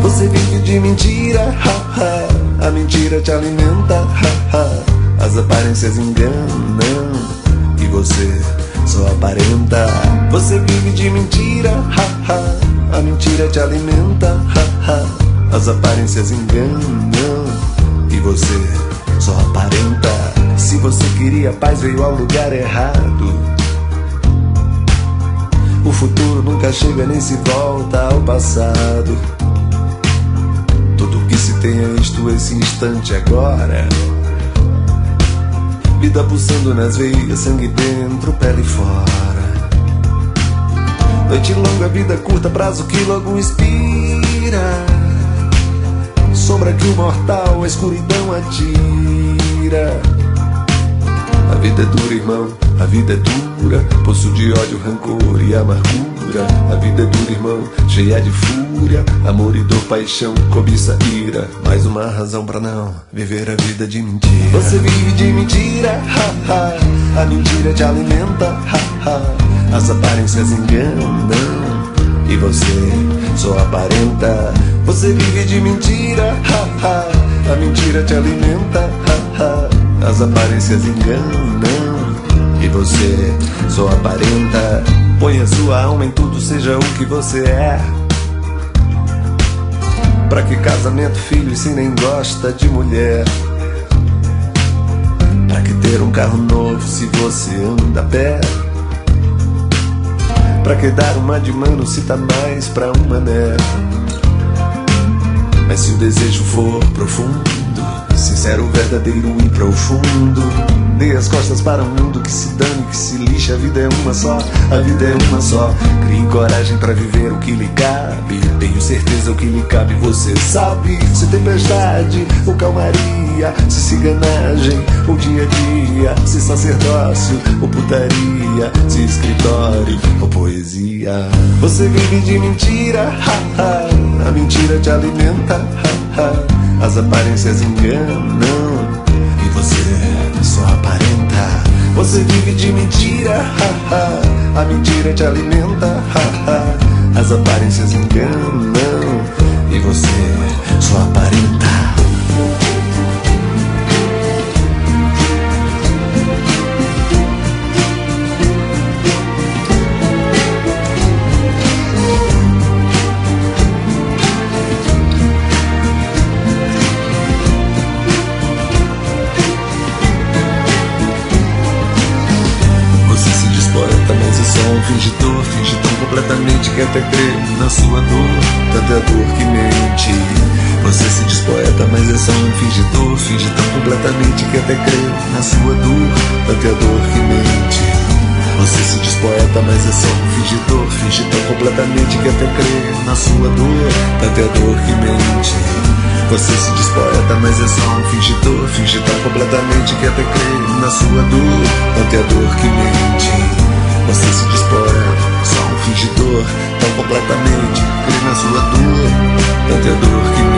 Você vive de mentira, ha, ha. A mentira te alimenta, ha, ha. As aparências enganam e você só aparenta. Você vive de mentira, ha, ha. A mentira te alimenta, ha, ha. As aparências enganam e você só aparenta. Se você queria paz, veio ao lugar errado. O futuro nunca chega nem se volta ao passado. Tudo que se tem é isto, esse instante agora. Vida pulsando nas veias, sangue dentro, pele fora. Noite longa, vida curta, prazo que logo expira. Sombra que o mortal, a escuridão atira. A vida é dura, irmão, a vida é dura. Poço de ódio, rancor e amargura. A vida é dura, irmão, cheia de fúria. Amor e dor, paixão, cobiça, ira. Mais uma razão pra não viver a vida de mentira. Você vive de mentira, ha, ha. A mentira te alimenta, ha, ha. As aparências enganam e você só aparenta. Você vive de mentira, ha, ha. A mentira te alimenta, ha, ha. As aparências enganam e você só aparenta. Põe a sua alma em tudo, seja o que você é. Pra que casamento, filho, se nem gosta de mulher? Pra que ter um carro novo se você anda a pé? Pra que dar uma de mano se tá mais pra um mané? Mas se o desejo for profundo, sincero, verdadeiro e profundo, dê as costas para um mundo que se dane, que se lixe. A vida é uma só, a vida é uma só. Crie coragem para viver o que lhe cabe. Tenho certeza o que lhe cabe, você sabe. Se tempestade ou calmaria, se ciganagem ou dia a dia, se sacerdócio ou putaria, se escritório ou poesia. Você vive de mentira, ha, ha. A mentira te alimenta, ha, ha. As aparências enganam e você só aparenta. Você vive de mentira, ha, ha. A mentira te alimenta, ha, ha. As aparências enganam e você só aparenta. Fingidor, finge tão completamente que até crê na sua dor. Tanta é a dor que mente. Você se diz poeta, mas é só um fingidor. Finge tão completamente que até crê na sua dor. Tanta é a dor que mente. Você se diz poeta, mas é só um fingidor. Finge tão completamente que até crê na sua dor. Tanta é a dor que mente. Você se diz poeta, mas é só um fingidor. Finge tão completamente que até crê na sua dor. Tanta é a dor que mente. Você se diz poeta, só um fingidor, tão completamente crê na sua dor. Tanta é a dor que me